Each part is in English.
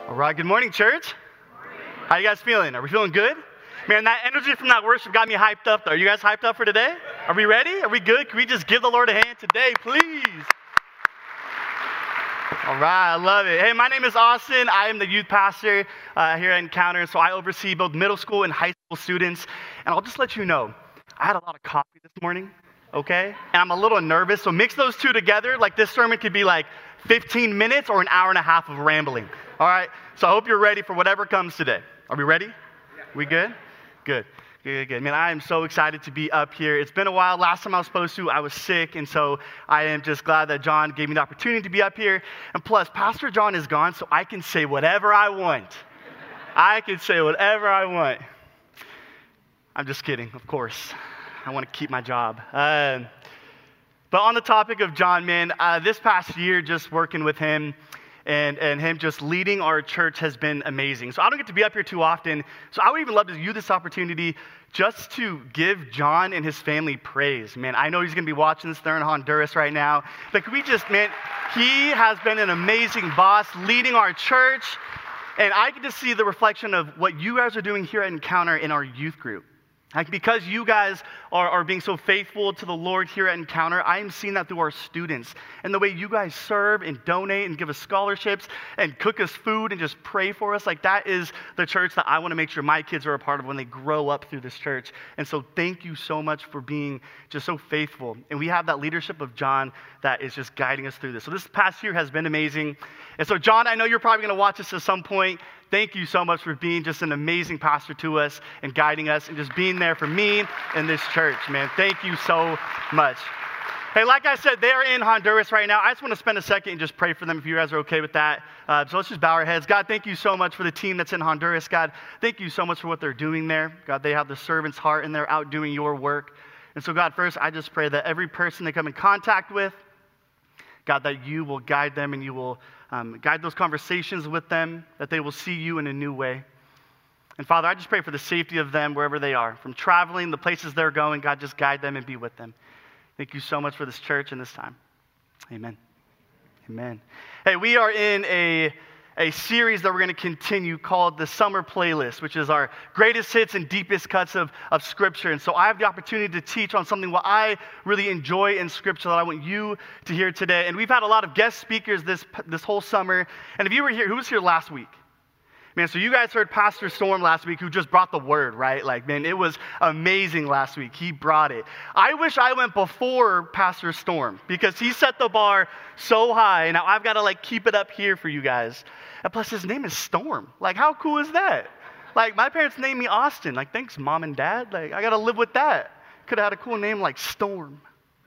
All right, good morning, church. How you guys feeling? Are we feeling good? Man, that energy from that worship got me hyped up, though. Are you guys hyped up for today? Are we ready? Are we good? Can we just give the Lord a hand today, please? All right, I love it. Hey, my name is Austin. I am the youth pastor here at Encounter, so I oversee both middle school and high school students. And I'll just let you know, I had a lot of coffee this morning, okay? And I'm a little nervous, so mix those two together. Like this sermon could be like 15 minutes or an hour and a half of rambling. All right, so I hope you're ready for whatever comes today. Are we ready? We good? Good. Man, I am so excited to be up here. It's been a while. Last time I was supposed to, I was sick, and so I am just glad that John gave me the opportunity to be up here. And plus, Pastor John is gone, so I can say whatever I want. I can say whatever I want. I'm just kidding, of course. I want to keep my job. But on the topic of John, man, this past year, just working with him, and him just leading our church has been amazing. So I don't get to be up here too often. So I would even love to use this opportunity just to give John and his family praise. Man, I know he's going to be watching this. They're in Honduras right now. But could we just, man, he has been an amazing boss leading our church. And I get to see the reflection of what you guys are doing here at Encounter in our youth group. Like, because you guys are being so faithful to the Lord here at Encounter, I am seeing that through our students and the way you guys serve and donate and give us scholarships and cook us food and just pray for us. Like, that is the church that I want to make sure my kids are a part of when they grow up through this church. And so thank you so much for being just so faithful. And we have that leadership of John that is just guiding us through this. So this past year has been amazing. And so, John, I know you're probably going to watch this at some point. Thank you so much for being just an amazing pastor to us and guiding us and just being there for me and this church, man. Thank you so much. Hey, like I said, they're in Honduras right now. I just want to spend a second and just pray for them if you guys are okay with that. So let's just bow our heads. God, thank you so much for the team that's in Honduras. God, thank you so much for what they're doing there. God, they have the servant's heart and they're out doing your work. And so, God, first, I just pray that every person they come in contact with, God, that you will guide them and you will guide those conversations with them, that they will see you in a new way. And Father, I just pray for the safety of them wherever they are. From traveling, the places they're going, God, just guide them and be with them. Thank you so much for this church and this time. Amen. Amen. Hey, we are in a series that we're going to continue called the Summer Playlist, which is our greatest hits and deepest cuts of Scripture. And so I have the opportunity to teach on something what I really enjoy in Scripture that I want you to hear today. And we've had a lot of guest speakers this whole summer. And if you were here, who was here last week? Man, so you guys heard Pastor Storm last week, who just brought the word, right? Like, man, it was amazing last week. He brought it. I wish I went before Pastor Storm because he set the bar so high. And now I've got to, like, keep it up here for you guys. And plus, his name is Storm. Like, how cool is that? Like, my parents named me Austin. Like, thanks, Mom and Dad. Like, I got to live with that. Could have had a cool name like Storm.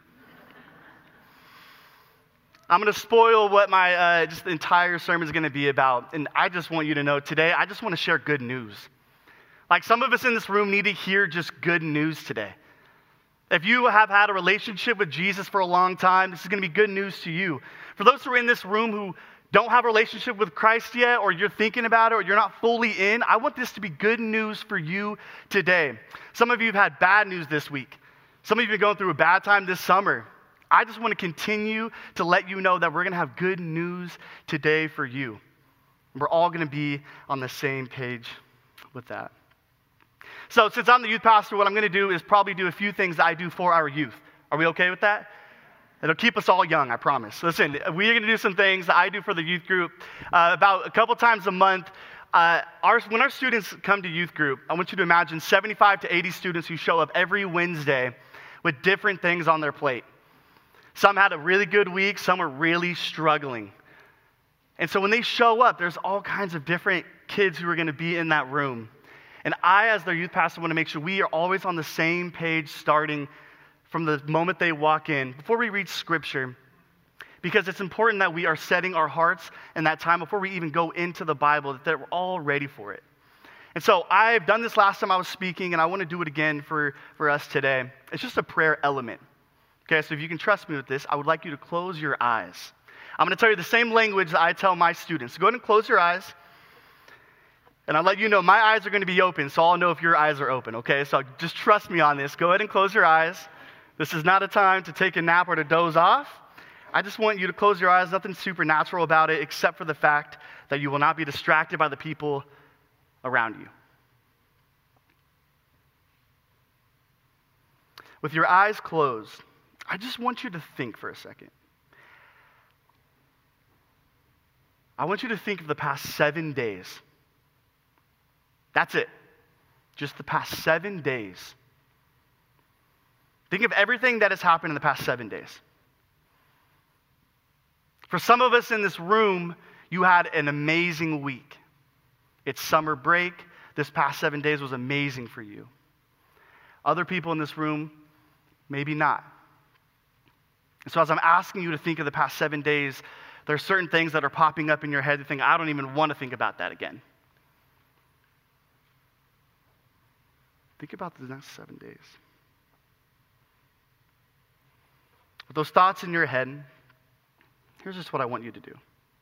I'm going to spoil what my just the entire sermon is going to be about. And I just want you to know today, I just want to share good news. Like, some of us in this room need to hear just good news today. If you have had a relationship with Jesus for a long time, this is going to be good news to you. For those who are in this room who don't have a relationship with Christ yet, or you're thinking about it, or you're not fully in, I want this to be good news for you today. Some of you have had bad news this week. Some of you have been going through a bad time this summer. I just want to continue to let you know that we're going to have good news today for you. We're all going to be on the same page with that. So since I'm the youth pastor, what I'm going to do is probably do a few things that I do for our youth. Are we okay with that? It'll keep us all young, I promise. Listen, we're going to do some things that I do for the youth group about a couple times a month. When our students come to youth group, I want you to imagine 75 to 80 students who show up every Wednesday with different things on their plate. Some had a really good week, some are really struggling. And so when they show up, there's all kinds of different kids who are going to be in that room. And I, as their youth pastor, want to make sure we are always on the same page starting from the moment they walk in, before we read Scripture, because it's important that we are setting our hearts in that time before we even go into the Bible, that we're all ready for it. And so I've done this last time I was speaking, and I want to do it again for us today. It's just a prayer element. Okay, so if you can trust me with this, I would like you to close your eyes. I'm going to tell you the same language that I tell my students. So go ahead and close your eyes. And I'll let you know my eyes are going to be open, so I'll know if your eyes are open, okay? So just trust me on this. Go ahead and close your eyes. This is not a time to take a nap or to doze off. I just want you to close your eyes. Nothing supernatural about it except for the fact that you will not be distracted by the people around you. With your eyes closed, I just want you to think for a second. I want you to think of the past 7 days. That's it. Just the past 7 days. Think of everything that has happened in the past 7 days. For some of us in this room, you had an amazing week. It's summer break. This past 7 days was amazing for you. Other people in this room, maybe not. And so as I'm asking you to think of the past 7 days, there are certain things that are popping up in your head that think, I don't even want to think about that again. Think about the next 7 days. With those thoughts in your head, here's just what I want you to do.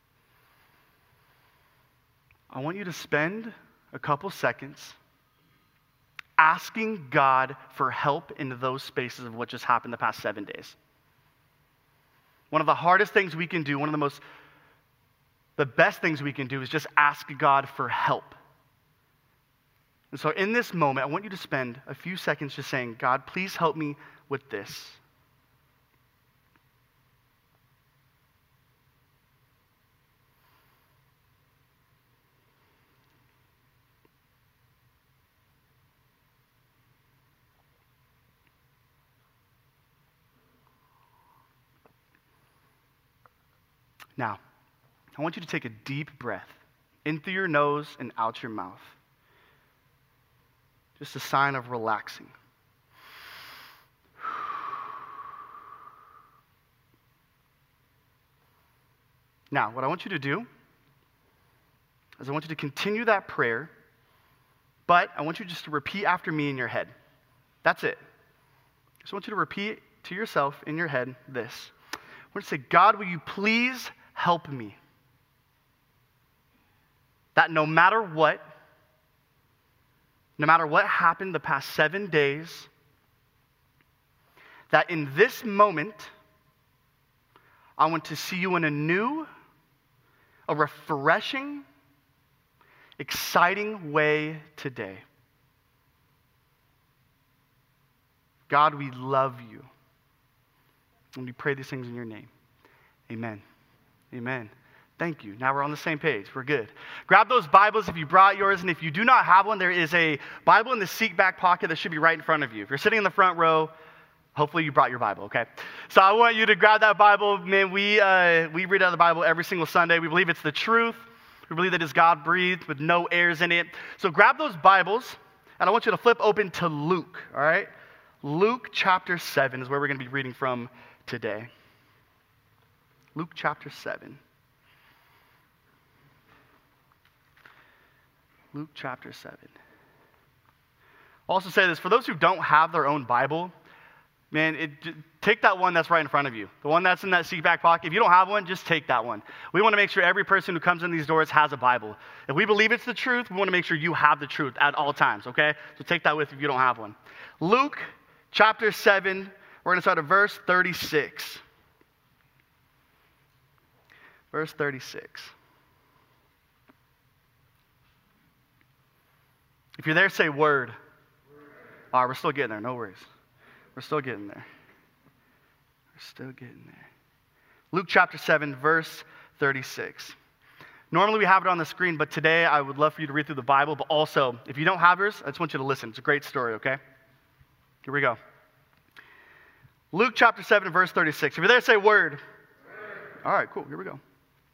I want you to spend a couple seconds asking God for help into those spaces of what just happened the past 7 days. One of the hardest things we can do, the best things we can do is just ask God for help. And so in this moment, I want you to spend a few seconds just saying, God, please help me with this. Now, I want you to take a deep breath in through your nose and out your mouth. Just a sign of relaxing. Now, what I want you to do is I want you to continue that prayer, but I want you just to repeat after me in your head. That's it. I just want you to repeat to yourself in your head this. I want to say, God, will you please help me? That no matter what happened the past 7 days, that in this moment, I want to see you in a new, a refreshing, exciting way today. God, we love you. And we pray these things in your name. Amen. Amen. Thank you. Now we're on the same page. We're good. Grab those Bibles if you brought yours, and if you do not have one, there is a Bible in the seat back pocket that should be right in front of you. If you're sitting in the front row, hopefully you brought your Bible, okay? So I want you to grab that Bible. Man, we read out of the Bible every single Sunday. We believe it's the truth. We believe that it's God-breathed with no errors in it. So grab those Bibles, and I want you to flip open to Luke, all right? Luke chapter 7 is where we're going to be reading from today. Luke chapter 7. Luke chapter 7. I'll also say this, for those who don't have their own Bible, man, take that one that's right in front of you. The one that's in that seat back pocket. If you don't have one, just take that one. We want to make sure every person who comes in these doors has a Bible. If we believe it's the truth, we want to make sure you have the truth at all times, okay? So take that with you if you don't have one. Luke chapter 7, we're going to start at verse 36. Verse 36. If you're there, say word. All right, we're still getting there. No worries. We're still getting there. We're still getting there. Luke chapter 7, verse 36. Normally we have it on the screen, but today I would love for you to read through the Bible, but also, if you don't have yours, I just want you to listen. It's a great story, okay? Here we go. Luke chapter 7, verse 36. If you're there, say word. All right, cool. Here we go.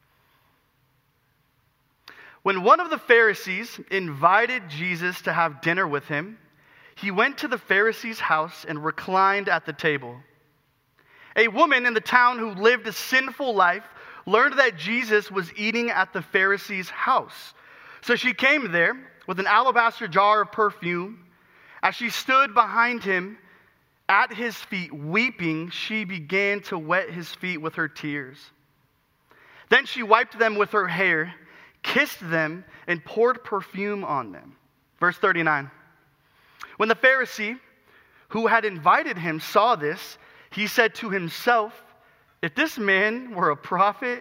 When one of the Pharisees invited Jesus to have dinner with him, he went to the Pharisee's house and reclined at the table. A woman in the town who lived a sinful life learned that Jesus was eating at the Pharisee's house. So she came there with an alabaster jar of perfume. As she stood behind him at his feet weeping, she began to wet his feet with her tears. Then she wiped them with her hair, kissed them, and poured perfume on them. Verse 39. When the Pharisee who had invited him saw this, he said to himself, if this man were a prophet,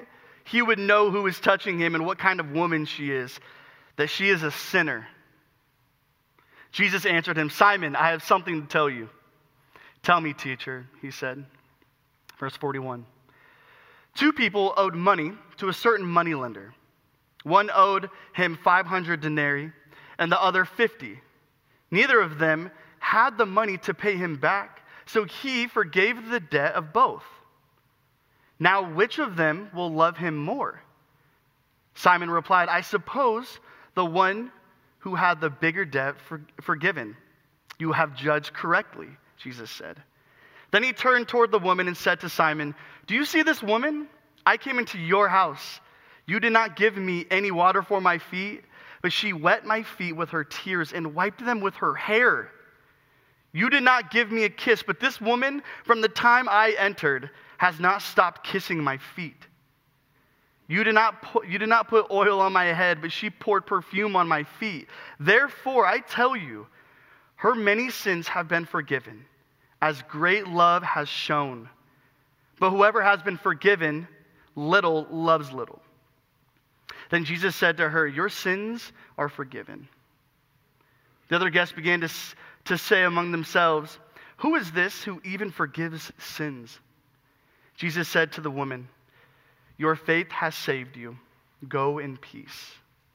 he would know who is touching him and what kind of woman she is, that she is a sinner. Jesus answered him, Simon, I have something to tell you. Tell me, teacher, he said. Verse 41. 2 people owed money to a certain moneylender. One owed him 500 denarii and the other 50. Neither of them had the money to pay him back, so he forgave the debt of both. Now, which of them will love him more? Simon replied, I suppose the one who had the bigger debt forgiven. You have judged correctly, Jesus said. Then he turned toward the woman and said to Simon, do you see this woman? I came into your house. You did not give me any water for my feet, but she wet my feet with her tears and wiped them with her hair. You did not give me a kiss, but this woman, from the time I entered, has not stopped kissing my feet. You did not put oil on my head, but she poured perfume on my feet. Therefore, I tell you, her many sins have been forgiven, as great love has shown. But whoever has been forgiven little loves little. Then Jesus said to her, your sins are forgiven. The other guests began to say among themselves, who is this who even forgives sins? Jesus said to the woman, your faith has saved you. Go in peace.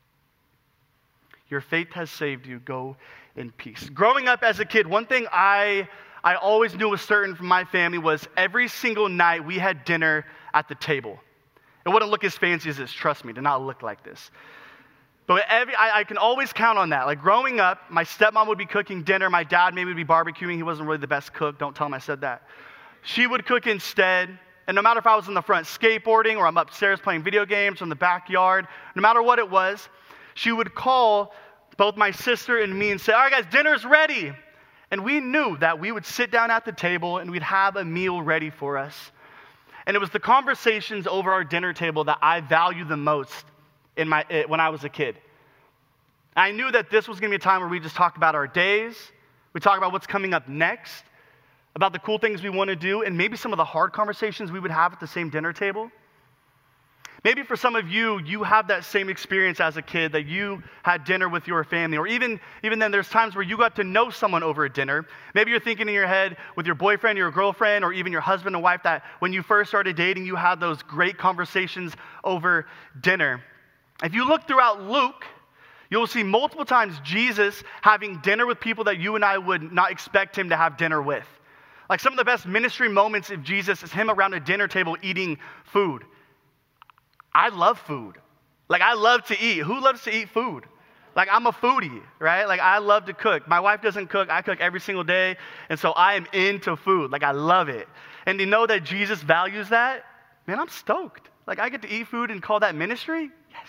Your faith has saved you. Go in peace. Growing up as a kid, one thing I always knew was certain from my family was every single night we had dinner at the table. It wouldn't look as fancy as this, trust me, it did not look like this. But I can always count on that. Like growing up, my stepmom would be cooking dinner, my dad maybe would be barbecuing, he wasn't really the best cook, don't tell him I said that. She would cook instead, and no matter if I was in the front skateboarding or I'm upstairs playing video games or in the backyard, no matter what it was, she would call both my sister and me and say, all right guys, dinner's ready. And we knew that we would sit down at the table and we'd have a meal ready for us. And it was the conversations over our dinner table that I valued the most when I was a kid. I knew that this was going to be a time where we just talk about our days, we talk about what's coming up next, about the cool things we want to do, and maybe some of the hard conversations we would have at the same dinner table. Maybe for some of you, you have that same experience as a kid that you had dinner with your family, or even then there's times where you got to know someone over a dinner. Maybe you're thinking in your head with your boyfriend, your girlfriend, or even your husband and wife that when you first started dating, you had those great conversations over dinner. If you look throughout Luke, you'll see multiple times Jesus having dinner with people that you and I would not expect him to have dinner with. Like some of the best ministry moments of Jesus is him around a dinner table eating food. I love food. Like I love to eat. Who loves to eat food? Like I'm a foodie, right? Like I love to cook. My wife doesn't cook. I cook every single day. And so I am into food. Like I love it. And to know that Jesus values that, man, I'm stoked. Like I get to eat food and call that ministry? Yes.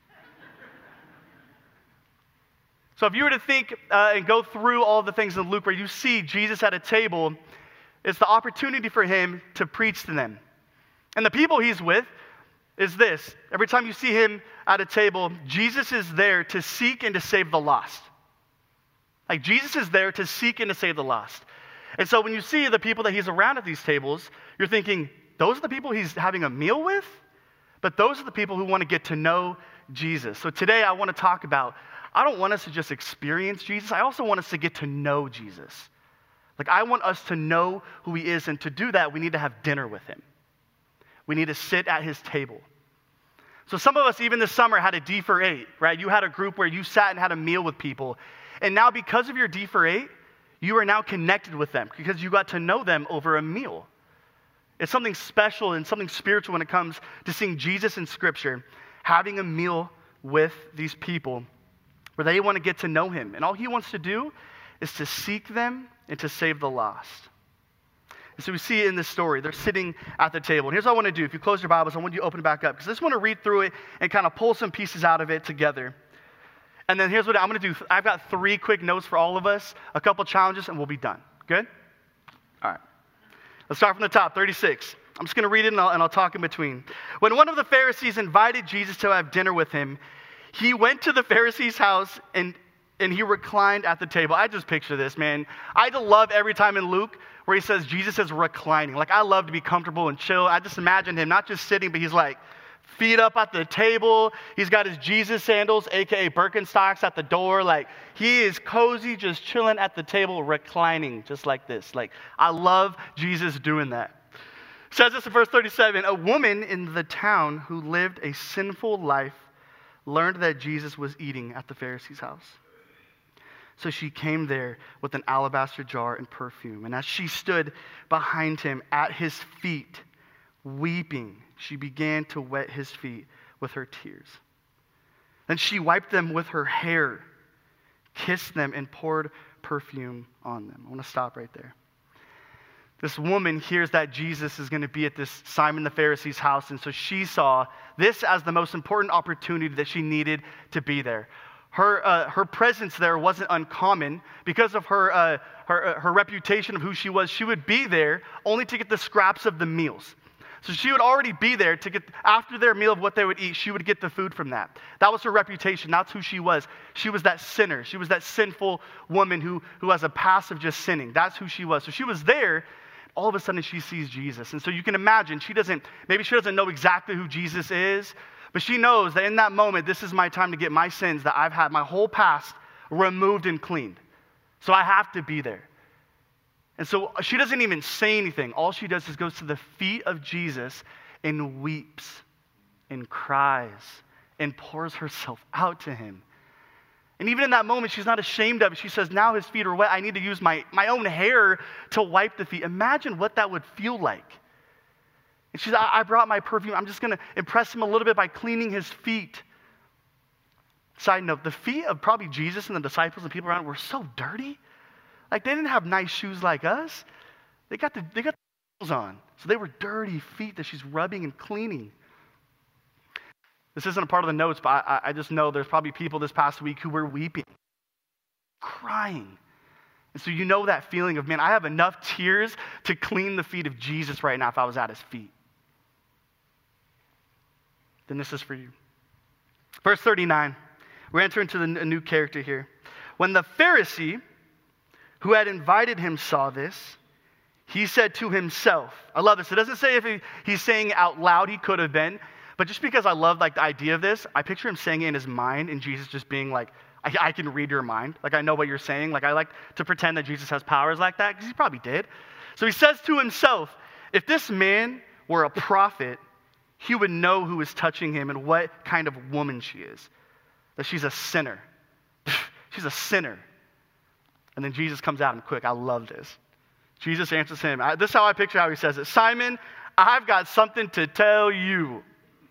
So if you were to think and go through all the things in Luke where you see Jesus at a table, it's the opportunity for him to preach to them. And the people he's with is this. Every time you see him at a table, Jesus is there to seek and to save the lost. Like Jesus is there to seek and to save the lost. And so when you see the people that he's around at these tables, you're thinking, those are the people he's having a meal with? But those are the people who want to get to know Jesus. So today I want to talk about, I don't want us to just experience Jesus. I also want us to get to know Jesus. Like I want us to know who he is, and to do that, we need to have dinner with him. We need to sit at his table. So some of us, even this summer, had a D for 8, right? You had a group where you sat and had a meal with people. And now because of your D for 8, you are now connected with them because you got to know them over a meal. It's something special and something spiritual when it comes to seeing Jesus in Scripture, having a meal with these people where they want to get to know him. And all he wants to do is to seek them and to save the lost. And so we see it in this story. They're sitting at the table. And here's what I want to do. If you close your Bibles, I want you to open it back up because I just want to read through it and kind of pull some pieces out of it together. And then here's what I'm going to do. I've got 3 quick notes for all of us, a couple challenges, and we'll be done. Good? All right. Let's start from the top, 36. I'm just going to read it and I'll talk in between. When one of the Pharisees invited Jesus to have dinner with him, he went to the Pharisee's house and he reclined at the table. I just picture this, man. I love every time in Luke where he says Jesus is reclining. Like I love to be comfortable and chill. I just imagine him not just sitting, but he's like feet up at the table. He's got his Jesus sandals, aka Birkenstocks, at the door. Like, he is cozy, just chilling at the table, reclining, just like this. Like, I love Jesus doing that. It says this in verse 37, a woman in the town who lived a sinful life learned that Jesus was eating at the Pharisee's house. So she came there with an alabaster jar and perfume. And as she stood behind him at his feet, weeping, she began to wet his feet with her tears. Then she wiped them with her hair, kissed them, and poured perfume on them. I want to stop right there. This woman hears that Jesus is going to be at this Simon the Pharisee's house, and so she saw this as the most important opportunity that she needed to be there. Her presence there wasn't uncommon because of her reputation of who she was. She would be there only to get the scraps of the meals. So she would already be there to get, after their meal of what they would eat, she would get the food from that. That was her reputation. That's who she was. She was that sinner. She was that sinful woman who has a past of just sinning. That's who she was. So she was there. All of a sudden she sees Jesus. And so you can imagine, maybe she doesn't know exactly who Jesus is, but she knows that in that moment, this is my time to get my sins that I've had, my whole past, removed and cleaned. So I have to be there. And so she doesn't even say anything. All she does is goes to the feet of Jesus and weeps and cries and pours herself out to him. And even in that moment, she's not ashamed of it. She says, now his feet are wet. I need to use my own hair to wipe the feet. Imagine what that would feel like. And she said, I brought my perfume. I'm just going to impress him a little bit by cleaning his feet. Side note, the feet of probably Jesus and the disciples and people around were so dirty. Like, they didn't have nice shoes like us. They got the heels on. So they were dirty feet that she's rubbing and cleaning. This isn't a part of the notes, but I just know there's probably people this past week who were weeping, crying. And so you know that feeling of, man, I have enough tears to clean the feet of Jesus right now if I was at his feet. Then this is for you. Verse 39, we're entering into a new character here. When the Pharisee who had invited him saw this, he said to himself, I love this. It doesn't say if he's saying out loud, he could have been. But just because I love like the idea of this, I picture him saying it in his mind and Jesus just being like, I can read your mind. Like, I know what you're saying. Like, I like to pretend that Jesus has powers like that because he probably did. So he says to himself, if this man were a prophet, he would know who is touching him and what kind of woman she is. That she's a sinner. She's a sinner. And then Jesus comes at him quick. I love this. Jesus answers him. This is how I picture how he says it. Simon, I've got something to tell you.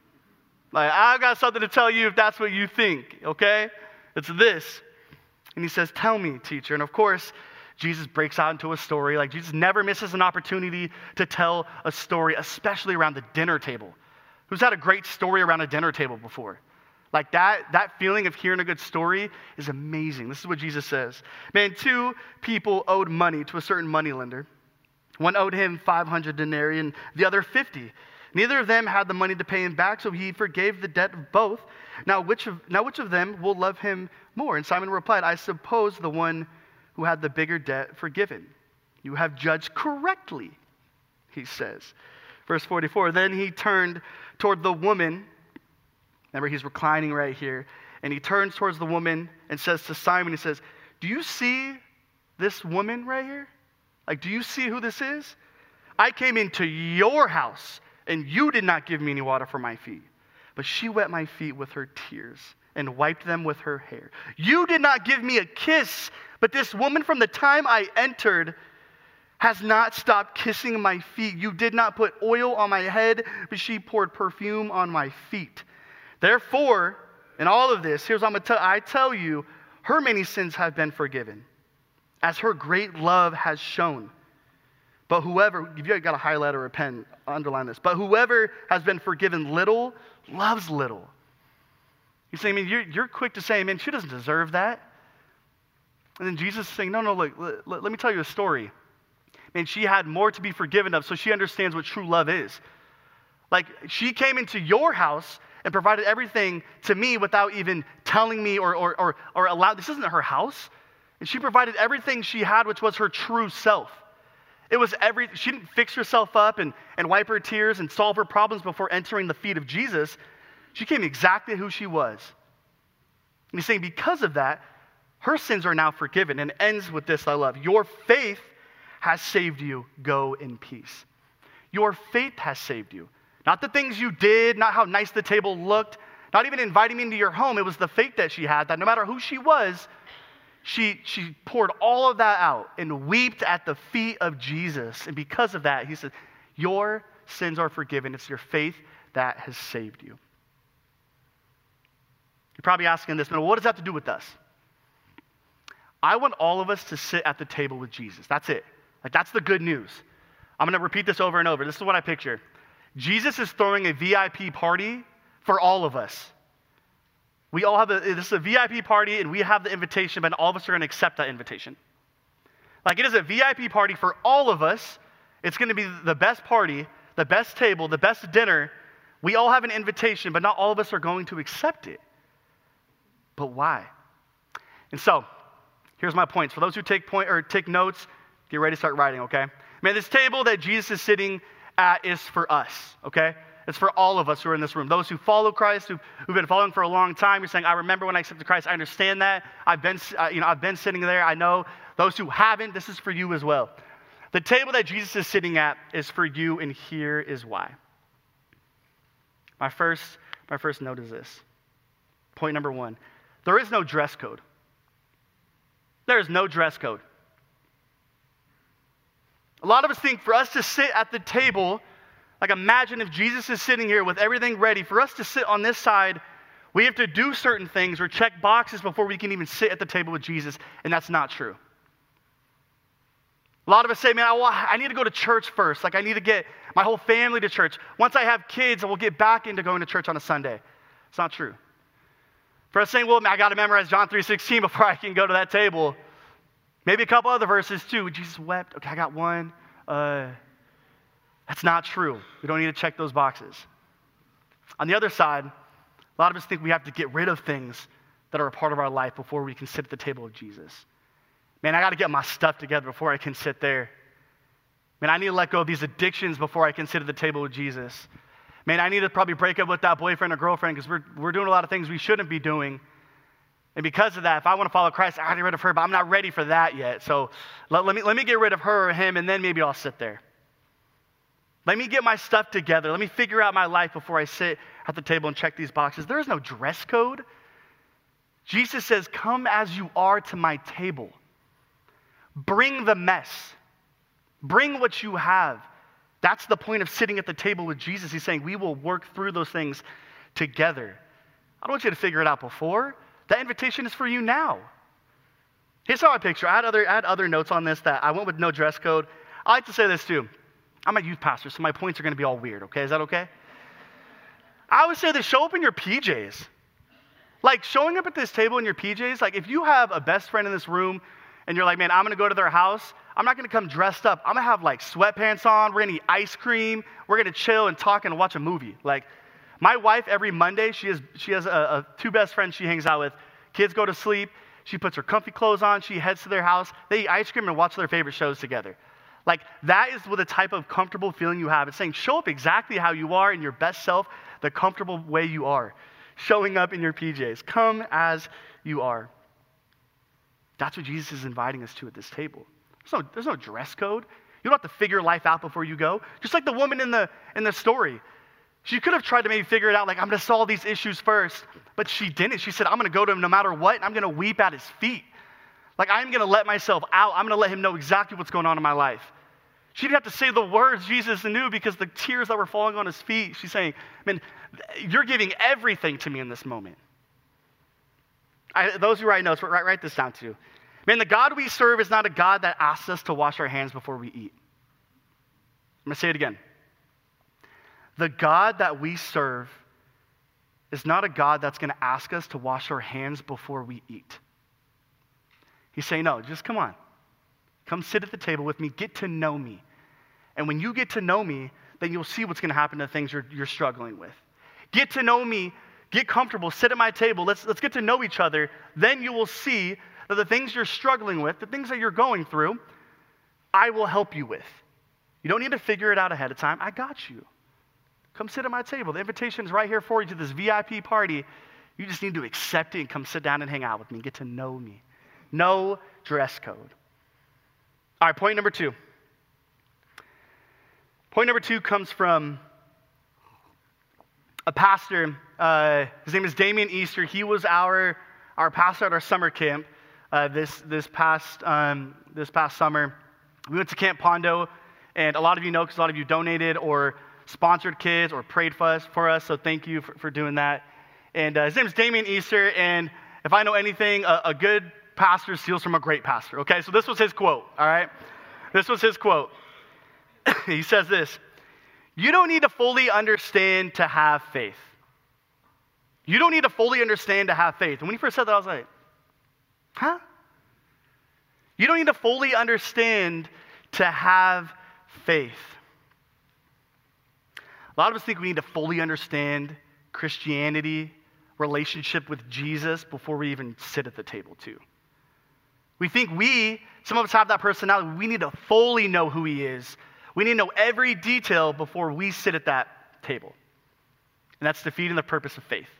Like, I've got something to tell you if that's what you think, okay? It's this. And he says, tell me, teacher. And of course, Jesus breaks out into a story. Like, Jesus never misses an opportunity to tell a story, especially around the dinner table. Who's had a great story around a dinner table before? Like, that feeling of hearing a good story is amazing. This is what Jesus says. Man, 2 people owed money to a certain moneylender. One owed him 500 denarii and the other 50. Neither of them had the money to pay him back, so he forgave the debt of both. Now which of them will love him more? And Simon replied, I suppose the one who had the bigger debt forgiven. You have judged correctly, he says. Verse 44, then he turned toward the woman. Remember, he's reclining right here. And he turns towards the woman and says to Simon, he says, do you see this woman right here? Like, do you see who this is? I came into your house, and you did not give me any water for my feet. But she wet my feet with her tears and wiped them with her hair. You did not give me a kiss, but this woman from the time I entered has not stopped kissing my feet. You did not put oil on my head, but she poured perfume on my feet. Therefore, in all of this, here's what I'm going to tell you. I tell you, her many sins have been forgiven, as her great love has shown. But whoever, if you got a highlight or a pen, underline this. But whoever has been forgiven little, loves little. You say, I mean, you're quick to say, man, she doesn't deserve that. And then Jesus is saying, no, look, let me tell you a story. Man, she had more to be forgiven of, so she understands what true love is. Like, she came into your house and provided everything to me without even telling me or allow. This isn't her house. And she provided everything she had, which was her true self. She didn't fix herself up and wipe her tears and solve her problems before entering the feet of Jesus. She came exactly who she was. And he's saying because of that, her sins are now forgiven. And it ends with this I love. Your faith has saved you. Go in peace. Your faith has saved you. Not the things you did, not how nice the table looked, not even inviting me into your home. It was the faith that she had, that no matter who she was, she poured all of that out and wept at the feet of Jesus. And because of that, he said, your sins are forgiven. It's your faith that has saved you. You're probably asking this, but what does that have to do with us? I want all of us to sit at the table with Jesus. That's it. That's the good news. I'm going to repeat this over and over. This is what I picture. Jesus is throwing a VIP party for all of us. We all have this is a VIP party, and we have the invitation, but all of us are going to accept that invitation. It is a VIP party for all of us. It's going to be the best party, the best table, the best dinner. We all have an invitation, but not all of us are going to accept it. But why? And so, here's my points. For those who take notes, get ready to start writing, okay? Man, this table that Jesus is sitting at is for us, okay? It's for all of us who are in this room. Those who follow Christ, who've been following for a long time, you're saying, I remember when I accepted Christ. I understand that. I've been sitting there. I know. Those who haven't, this is for you as well. The table that Jesus is sitting at is for you, and here is why. My first note is this. Point number 1. There is no dress code. There is no dress code. A lot of us think for us to sit at the table, imagine if Jesus is sitting here with everything ready. For us to sit on this side, we have to do certain things or check boxes before we can even sit at the table with Jesus, and that's not true. A lot of us say, man, I need to go to church first. I need to get my whole family to church. Once I have kids, I will get back into going to church on a Sunday. It's not true. For us saying, well, I got to memorize John 3:16 before I can go to that table. Maybe a couple other verses too. Jesus wept. Okay, I got one. That's not true. We don't need to check those boxes. On the other side, a lot of us think we have to get rid of things that are a part of our life before we can sit at the table of Jesus. Man, I got to get my stuff together before I can sit there. Man, I need to let go of these addictions before I can sit at the table with Jesus. Man, I need to probably break up with that boyfriend or girlfriend because we're doing a lot of things we shouldn't be doing. And because of that, if I want to follow Christ, I got to get rid of her, but I'm not ready for that yet. So let me get rid of her or him, and then maybe I'll sit there. Let me get my stuff together. Let me figure out my life before I sit at the table and check these boxes. There is no dress code. Jesus says, come as you are to my table. Bring the mess. Bring what you have. That's the point of sitting at the table with Jesus. He's saying we will work through those things together. I don't want you to figure it out before. That invitation is for you now. Here's how I picture. I had other notes on this that I went with no dress code. I like to say this too. I'm a youth pastor, so my points are going to be all weird, okay? Is that okay? I would say this, show up in your PJs. Showing up at this table in your PJs, if you have a best friend in this room and you're like, man, I'm going to go to their house, I'm not going to come dressed up. I'm going to have sweatpants on. We're going to eat ice cream. We're going to chill and talk and watch a movie. My wife, every Monday, she has two best friends she hangs out with. Kids go to sleep. She puts her comfy clothes on. She heads to their house. They eat ice cream and watch their favorite shows together. That is the type of comfortable feeling you have. It's saying show up exactly how you are in your best self, the comfortable way you are. Showing up in your PJs. Come as you are. That's what Jesus is inviting us to at this table. There's no dress code. You don't have to figure life out before you go. Just like the woman in the story. She could have tried to maybe figure it out, I'm going to solve these issues first. But she didn't. She said, I'm going to go to him no matter what, and I'm going to weep at his feet. I'm going to let myself out. I'm going to let him know exactly what's going on in my life. She didn't have to say the words Jesus knew because the tears that were falling on his feet. She's saying, man, you're giving everything to me in this moment. Those who write notes, write this down too. Man, the God we serve is not a God that asks us to wash our hands before we eat. I'm going to say it again. The God that we serve is not a God that's going to ask us to wash our hands before we eat. He's saying, no, just come on. Come sit at the table with me. Get to know me. And when you get to know me, then you'll see what's going to happen to the things you're struggling with. Get to know me. Get comfortable. Sit at my table. Let's get to know each other. Then you will see that the things you're struggling with, the things that you're going through, I will help you with. You don't need to figure it out ahead of time. I got you. Come sit at my table. The invitation is right here for you to this VIP party. You just need to accept it and come sit down and hang out with me, get to know me. No dress code. All right, point number 2. Point number 2 comes from a pastor. His name is Damian Easter. He was our pastor at our summer camp this past summer. We went to Camp Pondo, and a lot of you know because a lot of you donated or sponsored kids or prayed for us, so thank you for doing that. And his name is Damian Easter, and if I know anything, a good pastor steals from a great pastor, okay? So this was his quote, all right? This was his quote. He says this: "You don't need to fully understand to have faith." You don't need to fully understand to have faith. And when he first said that, I was like, huh? You don't need to fully understand to have faith. A lot of us think we need to fully understand Christianity, relationship with Jesus before we even sit at the table too. We think some of us have that personality. We need to fully know who he is. We need to know every detail before we sit at that table. And that's defeating the purpose of faith.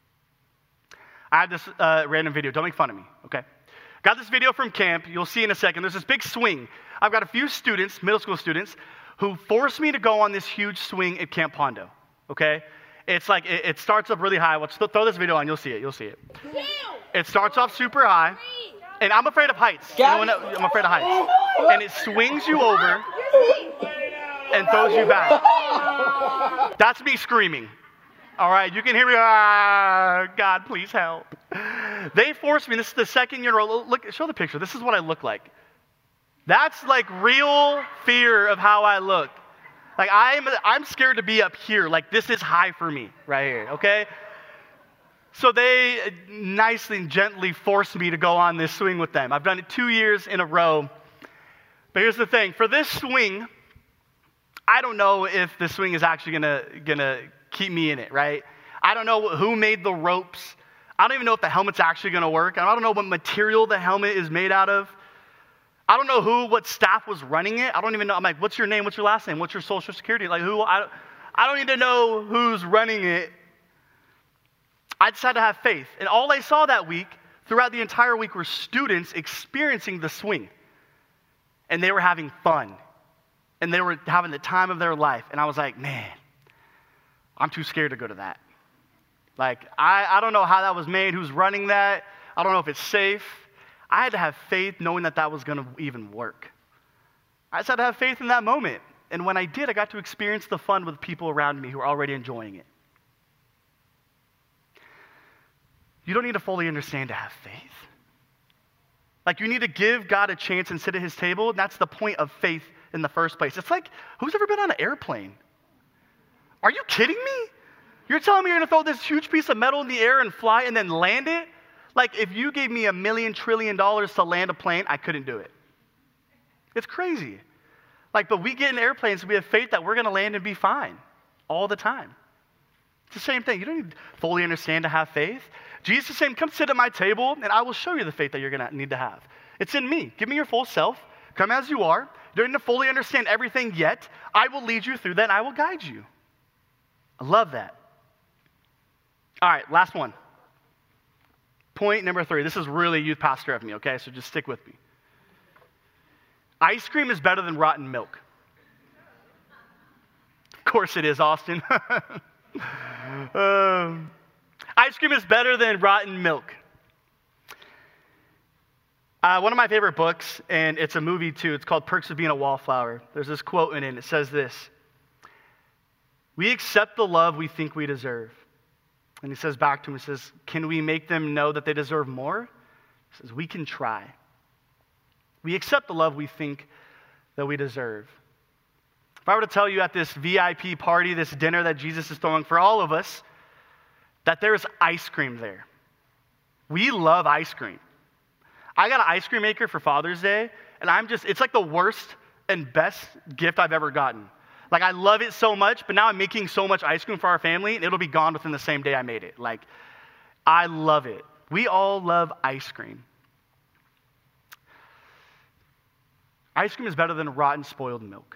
I have this random video. Don't make fun of me, okay? Got this video from camp. You'll see in a second. There's this big swing. I've got a few students, middle school students, who forced me to go on this huge swing at Camp Pondo, okay? It's like, it starts up really high. Let's throw this video on. You'll see it. It starts off super high. And I'm afraid of heights. I'm afraid of heights. And it swings you over and throws you back. That's me screaming. All right, you can hear me. God, please help. They forced me. This is the second year in a row. Look, show the picture. This is what I look like. That's like real fear of how I look. Like I'm scared to be up here. Like this is high for me right here, okay? So they nicely and gently forced me to go on this swing with them. I've done it 2 years in a row. But here's the thing. For this swing, I don't know if the swing is actually gonna keep me in it, right? I don't know who made the ropes. I don't even know if the helmet's actually gonna work. I don't know what material the helmet is made out of. I don't know what staff was running it. I don't even know. I'm like, what's your name? What's your last name? What's your social security? Like I don't need to know who's running it. I decided to have faith. And all I saw that week, throughout the entire week, were students experiencing the swing. And they were having fun. And they were having the time of their life. And I was like, man, I'm too scared to go to that. Like, I don't know how that was made, who's running that. I don't know if it's safe. I had to have faith knowing that was going to even work. I just had to have faith in that moment. And when I did, I got to experience the fun with people around me who were already enjoying it. You don't need to fully understand to have faith. Like, you need to give God a chance and sit at his table. And that's the point of faith in the first place. It's like, who's ever been on an airplane? Are you kidding me? You're telling me you're going to throw this huge piece of metal in the air and fly and then land it? Like, if you gave me $1 million trillion to land a plane, I couldn't do it. It's crazy. Like, but we get in airplanes, we have faith that we're going to land and be fine all the time. It's the same thing. You don't need to fully understand to have faith. Jesus is saying, come sit at my table, and I will show you the faith that you're going to need to have. It's in me. Give me your full self. Come as you are. You don't need to fully understand everything yet. I will lead you through that, and I will guide you. I love that. All right, last one. Point number 3. This is really youth pastor of me, okay? So just stick with me. Ice cream is better than rotten milk. Of course it is, Austin. Ice cream is better than rotten milk. One of my favorite books, and it's a movie too, it's called Perks of Being a Wallflower. There's this quote in it, and it says this: "We accept the love we think we deserve." And he says back to him, he says, "Can we make them know that they deserve more?" He says, "We can try." We accept the love we think that we deserve. If I were to tell you at this VIP party, this dinner that Jesus is throwing for all of us, that there's ice cream there. We love ice cream. I got an ice cream maker for Father's Day, and it's like the worst and best gift I've ever gotten. Like, I love it so much, but now I'm making so much ice cream for our family, and it'll be gone within the same day I made it. Like, I love it. We all love ice cream. Ice cream is better than rotten, spoiled milk.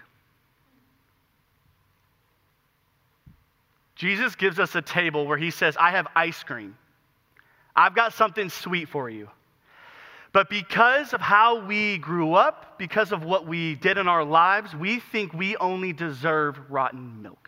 Jesus gives us a table where he says, I have ice cream. I've got something sweet for you. But because of how we grew up, because of what we did in our lives, we think we only deserve rotten milk.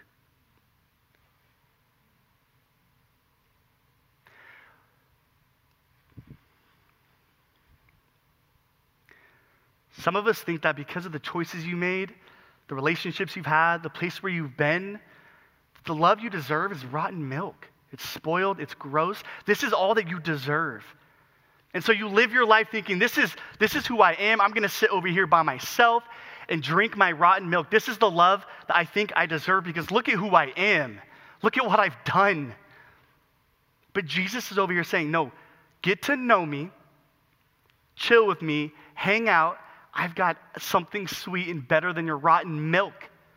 Some of us think that because of the choices you made, the relationships you've had, the place where you've been, the love you deserve is rotten milk. It's spoiled, it's gross. This is all that you deserve. And so you live your life thinking, this is who I am. I'm going to sit over here by myself and drink my rotten milk. This is the love that I think I deserve because look at who I am. Look at what I've done. But Jesus is over here saying, no, get to know me, chill with me, hang out. I've got something sweet and better than your rotten milk.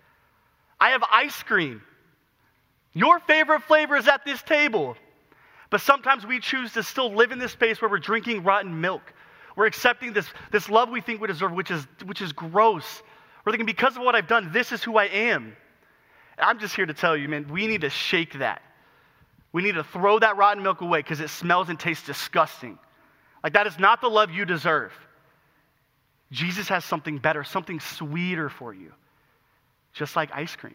I have ice cream. Your favorite flavor is at this table. But sometimes we choose to still live in this space where we're drinking rotten milk. We're accepting this love we think we deserve, which is gross. We're thinking, because of what I've done, this is who I am. And I'm just here to tell you, man, we need to shake that. We need to throw that rotten milk away because it smells and tastes disgusting. Like, that is not the love you deserve. Jesus has something better, something sweeter for you, just like ice cream.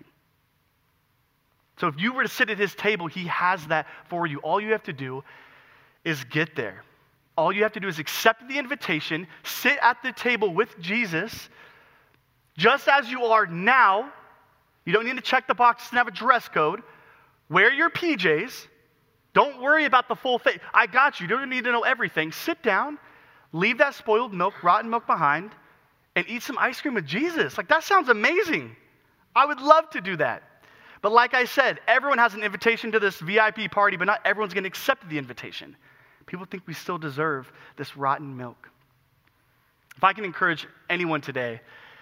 So if you were to sit at his table, he has that for you. All you have to do is get there. All you have to do is accept the invitation, sit at the table with Jesus, just as you are now. You don't need to check the boxes and have a dress code. Wear your PJs. Don't worry about the full thing. I got you. You don't need to know everything. Sit down, leave that spoiled milk, rotten milk behind, and eat some ice cream with Jesus. Like, that sounds amazing. I would love to do that. But like I said, everyone has an invitation to this VIP party, but not everyone's going to accept the invitation. People think we still deserve this rotten milk. If I can encourage anyone today,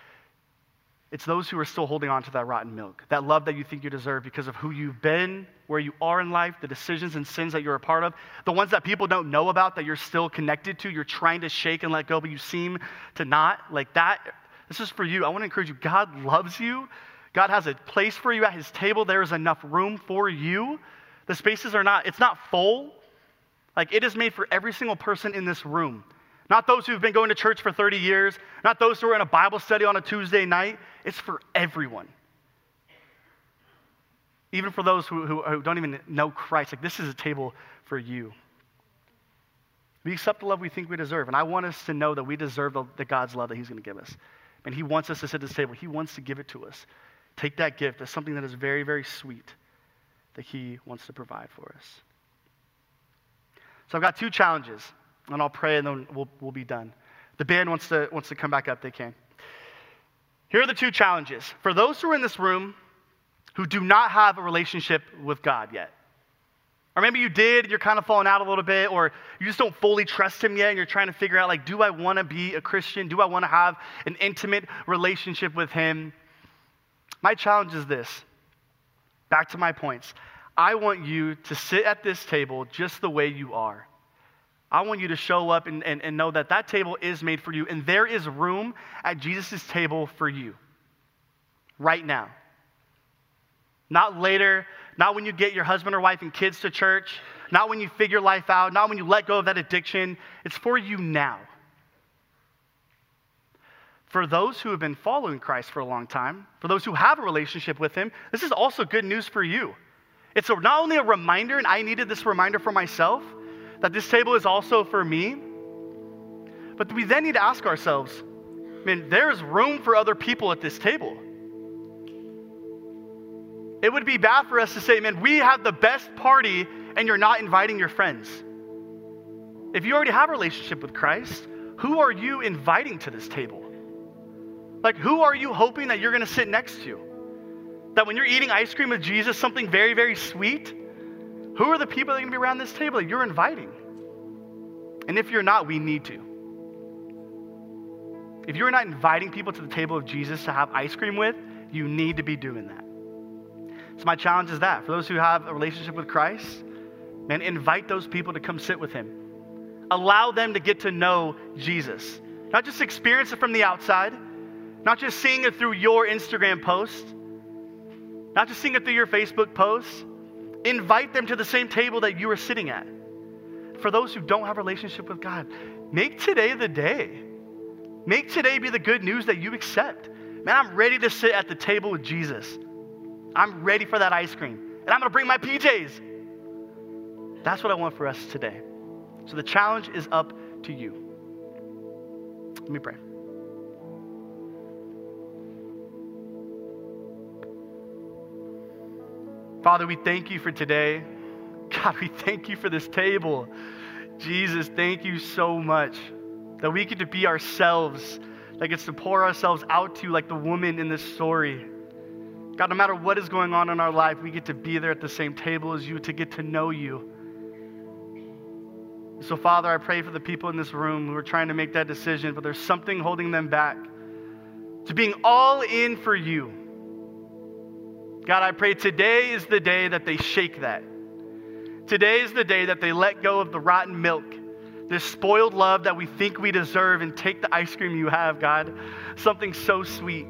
it's those who are still holding on to that rotten milk, that love that you think you deserve because of who you've been, where you are in life, the decisions and sins that you're a part of, the ones that people don't know about that you're still connected to, you're trying to shake and let go, but you seem to not. Like that, this is for you. I want to encourage you. God loves you. God has a place for you at his table. There is enough room for you. The spaces are not, it's not full. Like, it is made for every single person in this room. Not those who've been going to church for 30 years, not those who are in a Bible study on a Tuesday night. It's for everyone. Even for those who don't even know Christ. Like, this is a table for you. We accept the love we think we deserve. And I want us to know that we deserve the God's love that he's going to give us. And he wants us to sit at this table. He wants to give it to us. Take that gift as something that is very, very sweet that he wants to provide for us. So I've got two challenges, and I'll pray and then we'll be done. The band wants to come back up, they can. Here are the two challenges. For those who are in this room who do not have a relationship with God yet, or maybe you did, you're kind of falling out a little bit, or you just don't fully trust him yet, and you're trying to figure out, like, do I want to be a Christian? Do I want to have an intimate relationship with him? My challenge is this. Back to my points. I want you to sit at this table just the way you are. I want you to show up and know that that table is made for you, and there is room at Jesus' table for you right now. Not later, not when you get your husband or wife and kids to church, not when you figure life out, not when you let go of that addiction. It's for you now. For those who have been following Christ for a long time, for those who have a relationship with him, this is also good news for you. It's not only a reminder, and I needed this reminder for myself, that this table is also for me, but we then need to ask ourselves, man, there's room for other people at this table. It would be bad for us to say, man, we have the best party and you're not inviting your friends. If you already have a relationship with Christ, who are you inviting to this table? Like, who are you hoping that you're going to sit next to? That when you're eating ice cream with Jesus, something very, very sweet, who are the people that are going to be around this table that you're inviting? And if you're not, we need to. If you're not inviting people to the table of Jesus to have ice cream with, you need to be doing that. So my challenge is that. For those who have a relationship with Christ, man, invite those people to come sit with him. Allow them to get to know Jesus. Not just experience it from the outside, Not just seeing it through your Instagram post, not just seeing it through your Facebook posts. Invite them to the same table that you are sitting at. For those who don't have a relationship with God, make today the day. Make today be the good news that you accept. Man, I'm ready to sit at the table with Jesus. I'm ready for that ice cream. And I'm going to bring my PJs. That's what I want for us today. So the challenge is up to you. Let me pray. Father, we thank you for today. God, we thank you for this table. Jesus, thank you so much that we get to be ourselves, that gets to pour ourselves out to like the woman in this story. God, no matter what is going on in our life, we get to be there at the same table as you, to get to know you. So, Father, I pray for the people in this room who are trying to make that decision, but there's something holding them back to being all in for you. God, I pray today is the day that they shake that. Today is the day that they let go of the rotten milk, this spoiled love that we think we deserve, and take the ice cream you have, God, something so sweet.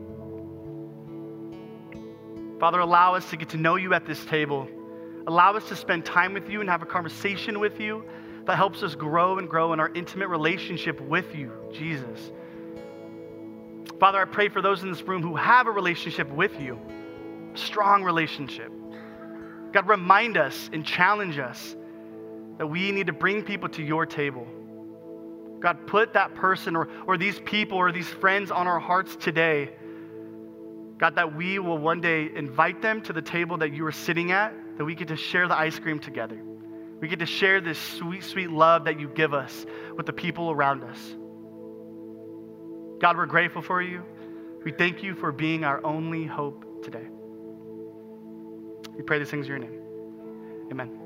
Father, allow us to get to know you at this table. Allow us to spend time with you and have a conversation with you that helps us grow and grow in our intimate relationship with you, Jesus. Father, I pray for those in this room who have a relationship with you, a strong relationship. God, remind us and challenge us that we need to bring people to your table. God, put that person or these people or these friends on our hearts today. God, that we will one day invite them to the table that you are sitting at, that we get to share the ice cream together. We get to share this sweet, sweet love that you give us with the people around us. God, we're grateful for you. We thank you for being our only hope today. We pray these things in your name. Amen.